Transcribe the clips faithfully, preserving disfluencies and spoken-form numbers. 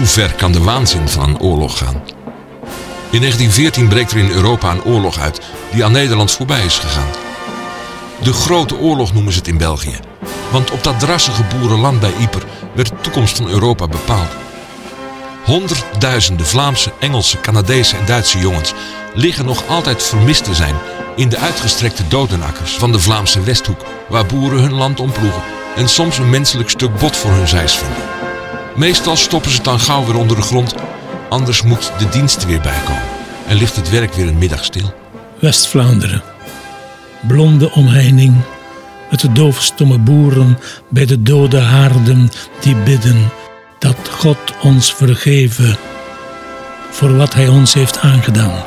Hoe ver kan de waanzin van een oorlog gaan? In negentien veertien breekt er in Europa een oorlog uit die aan Nederland voorbij is gegaan. De Grote Oorlog noemen ze het in België. Want op dat drassige boerenland bij Ypres werd de toekomst van Europa bepaald. Honderdduizenden Vlaamse, Engelse, Canadese en Duitse jongens liggen nog altijd vermist te zijn in de uitgestrekte dodenakkers van de Vlaamse Westhoek, waar boeren hun land omploegen en soms een menselijk stuk bot voor hun zeis vinden. Meestal stoppen ze het dan gauw weer onder de grond, anders moet de dienst er weer bijkomen en ligt het werk weer een middag stil. West-Vlaanderen. Blonde omheining, met de doofstomme boeren bij de dode haarden die bidden dat God ons vergeven voor wat hij ons heeft aangedaan.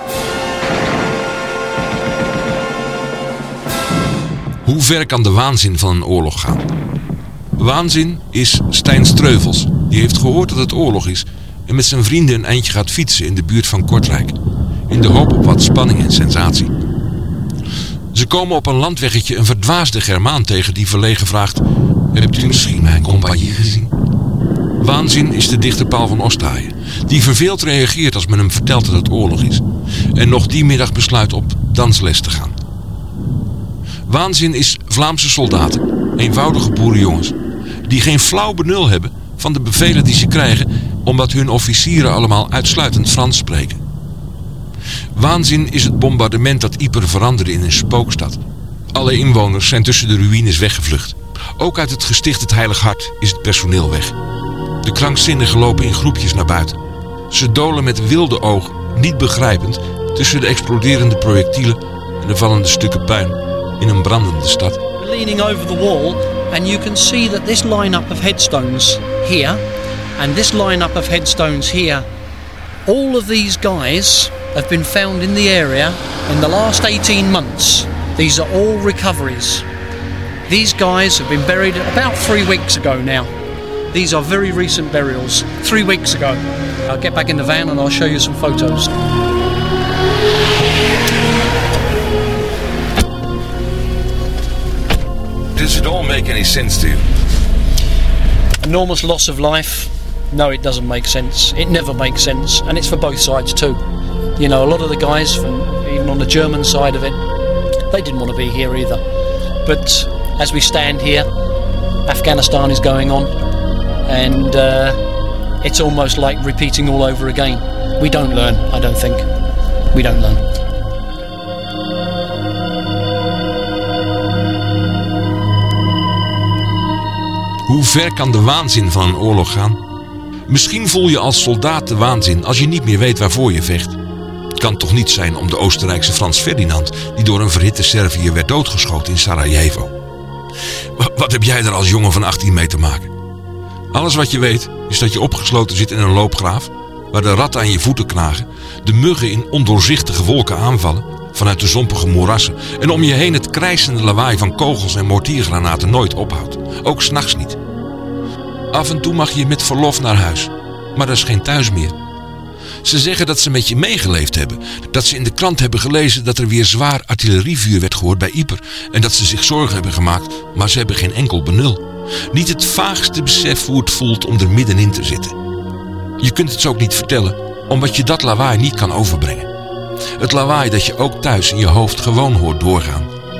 Hoe ver kan de waanzin van een oorlog gaan? Waanzin is Stijn Streuvels. Die heeft gehoord dat het oorlog is en met zijn vrienden een eindje gaat fietsen in de buurt van Kortrijk. In de hoop op wat spanning en sensatie. Ze komen op een landweggetje een verdwaasde Germaan tegen die verlegen vraagt: hebt u misschien mijn compagnie gezien? Waanzin is de dichter Paul van Ostaaien, die verveeld reageert als men hem vertelt dat het oorlog is. En nog die middag besluit op dansles te gaan. Waanzin is Vlaamse soldaten, eenvoudige boerenjongens, die geen flauw benul hebben van de bevelen die ze krijgen, omdat hun officieren allemaal uitsluitend Frans spreken. Waanzin is het bombardement dat Ypres veranderde in een spookstad. Alle inwoners zijn tussen de ruïnes weggevlucht. Ook uit het gesticht Het Heilig Hart is het personeel weg. De krankzinnigen lopen in groepjes naar buiten. Ze dolen met wilde ogen, niet begrijpend, tussen de exploderende projectielen en de vallende stukken puin in een brandende stad. Leaning over the wall, and you can see that this line-up of headstones here and this line-up of headstones here, all of these guys have been found in the area in the last eighteen months. These are all recoveries. These guys have been buried about three weeks ago now. These are very recent burials, three weeks ago. I'll get back in the van and I'll show you some photos. Does it all make any sense to you? Enormous loss of life. No, it doesn't make sense. It never makes sense. And it's for both sides too. You know, a lot of the guys, from even on the German side of it, they didn't want to be here either. But as we stand here, Afghanistan is going on. And uh, it's almost like repeating all over again. We don't learn, I don't think. We don't learn. Hoe ver kan de waanzin van een oorlog gaan? Misschien voel je als soldaat de waanzin als je niet meer weet waarvoor je vecht. Het kan toch niet zijn om de Oostenrijkse Frans Ferdinand, die door een verhitte Serviër werd doodgeschoten in Sarajevo. Wat heb jij er als jongen van achttien mee te maken? Alles wat je weet is dat je opgesloten zit in een loopgraaf, waar de ratten aan je voeten knagen, de muggen in ondoorzichtige wolken aanvallen vanuit de zompige moerassen en om je heen het krijsende lawaai van kogels en mortiergranaten nooit ophoudt, ook 's nachts niet. Af en toe mag je met verlof naar huis, maar dat is geen thuis meer. Ze zeggen dat ze met je meegeleefd hebben, dat ze in de krant hebben gelezen dat er weer zwaar artillerievuur werd gehoord bij Ypres en dat ze zich zorgen hebben gemaakt, maar ze hebben geen enkel benul. Niet het vaagste besef hoe het voelt om er middenin te zitten. Je kunt het ze ook niet vertellen, omdat je dat lawaai niet kan overbrengen. Het lawaai dat je ook thuis in je hoofd gewoon hoort doorgaan.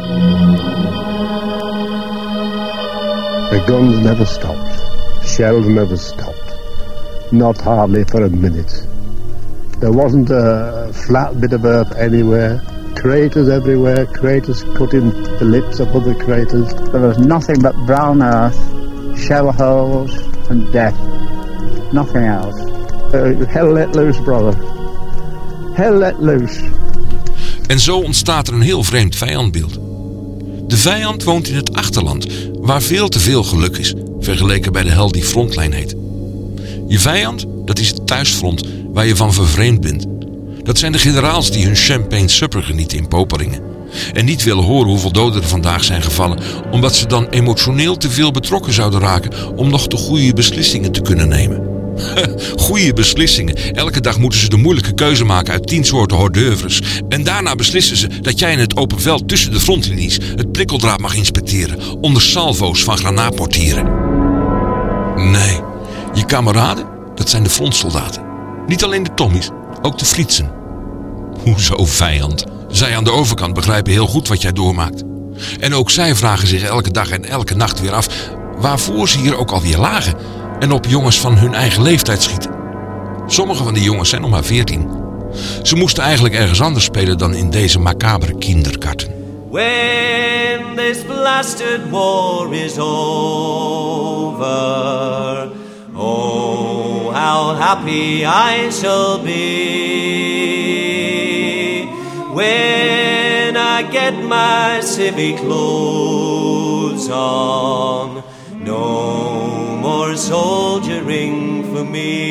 The guns never stopped. Shells never stopped. Not hardly for a minute. There wasn't a flat bit of earth anywhere. Craters everywhere, craters cut in the lips of other craters. There was nothing but brown earth, shell holes and death. Nothing else. Uh, hell let loose, brother. Hell let loose. En zo ontstaat er een heel vreemd vijandbeeld. De vijand woont in het achterland, waar veel te veel geluk is, vergeleken bij de hel die frontlijn heet. Je vijand, dat is het thuisfront waar je van vervreemd bent. Dat zijn de generaals die hun champagne supper genieten in Poperingen. En niet willen horen hoeveel doden er vandaag zijn gevallen, omdat ze dan emotioneel te veel betrokken zouden raken om nog de goede beslissingen te kunnen nemen. Goeie beslissingen. Elke dag moeten ze de moeilijke keuze maken uit tien soorten hors d'oeuvres. En daarna beslissen ze dat jij in het open veld tussen de frontlinies het prikkeldraad mag inspecteren onder salvo's van granaatmortieren. Nee, je kameraden, Dat zijn de frontsoldaten. Niet alleen de Tommies, ook de Frietsen. Hoezo vijand? Zij aan de overkant begrijpen heel goed wat jij doormaakt. En ook zij vragen zich elke dag en elke nacht weer af waarvoor ze hier ook alweer lagen en op jongens van hun eigen leeftijd schieten. Sommige van die jongens zijn nog maar veertien. Ze moesten eigenlijk ergens anders spelen dan in deze macabere kinderkarten. When this blasted war is over, oh, how happy I shall be when I get my civic clothes on. No more soldiering for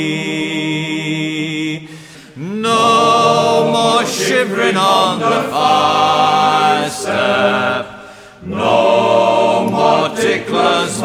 me. No more shivering on the fire step. No more ticklers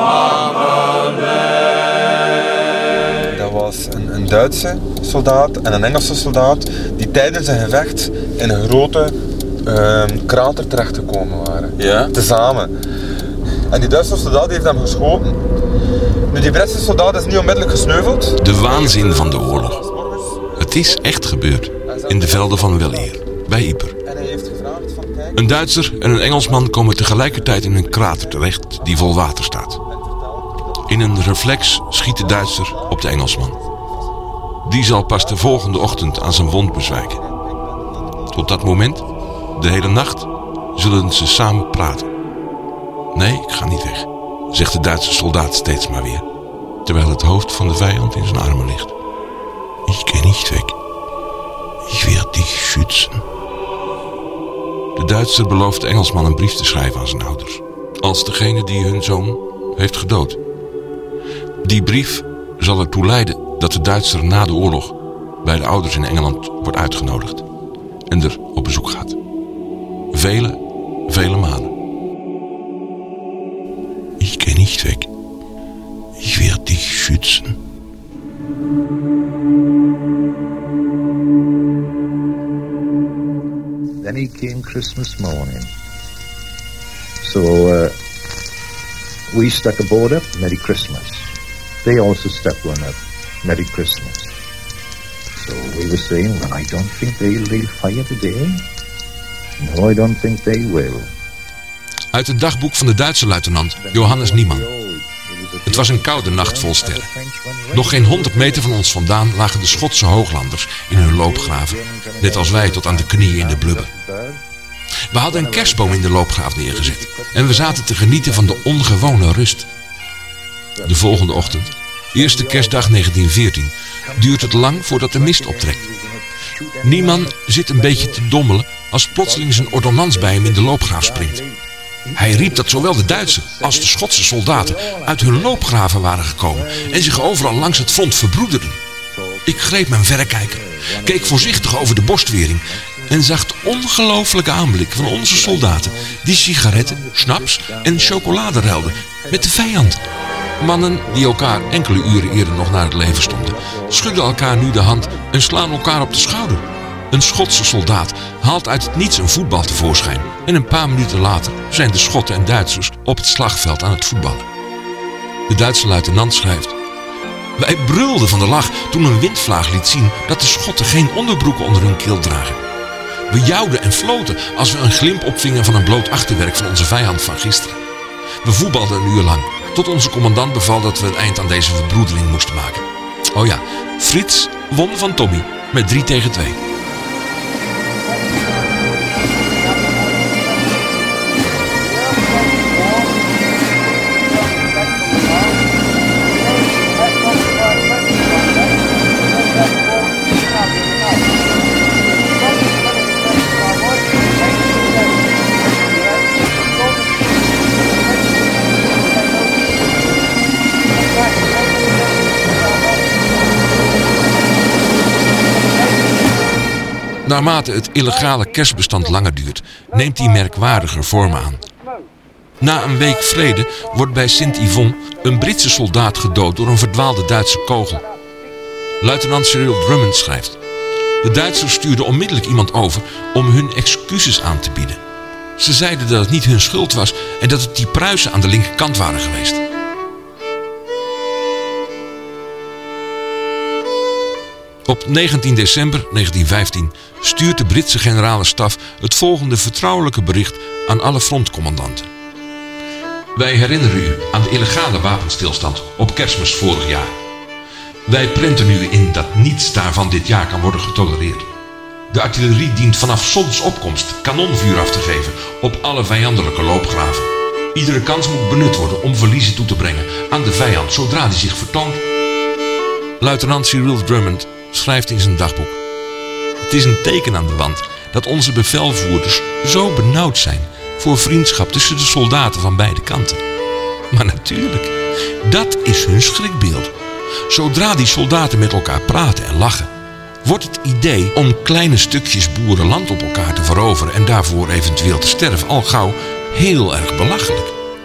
marmalade. Dat was een, een Duitse soldaat en een Engelse soldaat die tijdens een gevecht in een grote uh, krater terechtgekomen waren. Ja? Tezamen. En die Duitse soldaat heeft hem geschoten. Nu, die Britse soldaat is niet onmiddellijk gesneuveld. De waanzin van de oorlog. Het is echt gebeurd. In de velden van Wellier, bij Yper. En hij heeft gevraagd van, kijk, Een Duitser en een Engelsman komen tegelijkertijd in een krater terecht die vol water staat. In een reflex schiet de Duitser op de Engelsman. Die zal pas de volgende ochtend aan zijn wond bezwijken. Tot dat moment, de hele nacht, zullen ze samen praten. Nee, ik ga niet weg, zegt de Duitse soldaat steeds maar weer, terwijl het hoofd van de vijand in zijn armen ligt. Ik ga niet weg. Ik werde dich schützen. De Duitser belooft de Engelsman een brief te schrijven aan zijn ouders, als degene die hun zoon heeft gedood. Die brief zal ertoe leiden dat de Duitser na de oorlog bij de ouders in Engeland wordt uitgenodigd en er op bezoek gaat. Vele, vele malen. Ik ga niet weg. Ik werde dich schützen. Then he came Christmas morning. So uh, we stuck a board up, Merry Christmas. They also stuck one up, Merry Christmas. So we were saying, well, I don't think they'll light fire today. No, I don't think they will. Uit het dagboek van de Duitse luitenant Johannes Niemann. Het was een koude nacht vol sterren. Nog geen honderd meter van ons vandaan lagen de Schotse hooglanders in hun loopgraven, net als wij tot aan de knieën in de blubber. We hadden een kerstboom in de loopgraaf neergezet en we zaten te genieten van de ongewone rust. De volgende ochtend, eerste kerstdag negentien veertien, duurt het lang voordat de mist optrekt. Niemann zit een beetje te dommelen als plotseling zijn ordonnans bij hem in de loopgraaf springt. Hij riep dat zowel de Duitse als de Schotse soldaten uit hun loopgraven waren gekomen en zich overal langs het front verbroederden. Ik greep mijn verrekijker, keek voorzichtig over de borstwering en zag de ongelooflijke aanblik van onze soldaten die sigaretten, snaps en chocolade ruilden met de vijand. Mannen die elkaar enkele uren eerder nog naar het leven stonden, schudden elkaar nu de hand en slaan elkaar op de schouder. Een Schotse soldaat haalt uit het niets een voetbal tevoorschijn en een paar minuten later zijn de Schotten en Duitsers op het slagveld aan het voetballen. De Duitse luitenant schrijft: wij brulden van de lach toen een windvlaag liet zien dat de Schotten geen onderbroeken onder hun kilt dragen. We jouwden en floten als we een glimp opvingen van een bloot achterwerk van onze vijand van gisteren. We voetbalden een uur lang, tot onze commandant beval dat we een eind aan deze verbroedering moesten maken. Oh ja, Frits won van Tommy met drie tegen twee. Naarmate het illegale kerstbestand langer duurt, neemt die merkwaardiger vormen aan. Na een week vrede wordt bij Sint-Yvon een Britse soldaat gedood door een verdwaalde Duitse kogel. Luitenant Cyril Drummond schrijft: de Duitsers stuurden onmiddellijk iemand over om hun excuses aan te bieden. Ze zeiden dat het niet hun schuld was en dat het die Pruisen aan de linkerkant waren geweest. Op negentien december negentien vijftien stuurt de Britse generale staf het volgende vertrouwelijke bericht aan alle frontcommandanten. Wij herinneren u aan de illegale wapenstilstand op Kerstmis vorig jaar. Wij prenten u in dat niets daarvan dit jaar kan worden getolereerd. De artillerie dient vanaf zonsopkomst kanonvuur af te geven op alle vijandelijke loopgraven. Iedere kans moet benut worden om verliezen toe te brengen aan de vijand zodra die zich vertoont. Luitenant Cyril Drummond schrijft in zijn dagboek: het is een teken aan de wand dat onze bevelvoerders zo benauwd zijn voor vriendschap tussen de soldaten van beide kanten. Maar natuurlijk, dat is hun schrikbeeld. Zodra die soldaten met elkaar praten en lachen, wordt het idee om kleine stukjes boerenland op elkaar te veroveren en daarvoor eventueel te sterven al gauw heel erg belachelijk.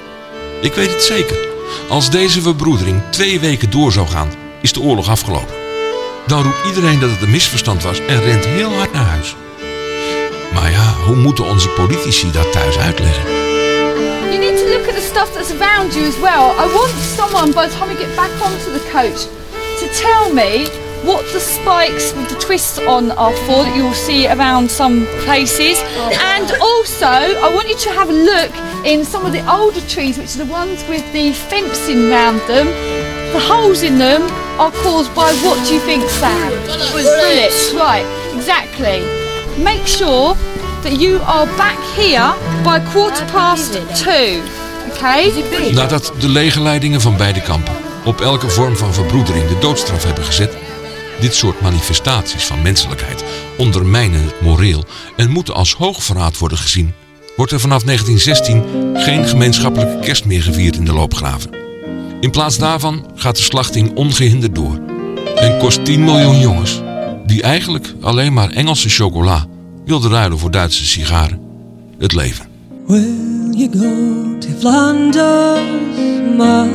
Ik weet het zeker, als deze verbroedering twee weken door zou gaan, is de oorlog afgelopen. Dan roept iedereen dat het een misverstand was en rent heel hard naar huis. Maar ja, hoe moeten onze politici dat thuis uitleggen? You need to look at the stuff that's around you as well. I want someone, by the time we get back onto the coach, to tell me what the spikes with the twists on are for that you'll see around some places. And also, I want you to have a look in some of the older trees, which are the ones with the fencing around them. The holes in them are caused by what do you think, Sam? Bullets. Right, exactly. Make sure that you are back here by quarter past two. Okay? Nadat de legerleidingen van beide kampen op elke vorm van verbroedering de doodstraf hebben gezet, dit soort manifestaties van menselijkheid ondermijnen het moreel en moeten als hoogverraad worden gezien, wordt er vanaf negentien zestien geen gemeenschappelijke kerst meer gevierd in de loopgraven. In plaats daarvan gaat de slachting ongehinderd door en kost tien miljoen jongens, die eigenlijk alleen maar Engelse chocola wilden ruilen voor Duitse sigaren, het leven. Will you go to Flanders, my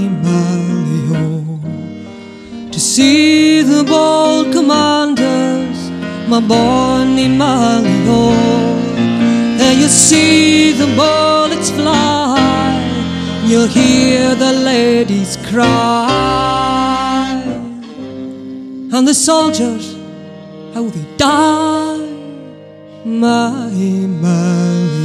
Mario, to see the bold commanders, my bonny Mario? There you see the bullets fly, you'll hear the ladies cry, and the soldiers, how they die, my Mario.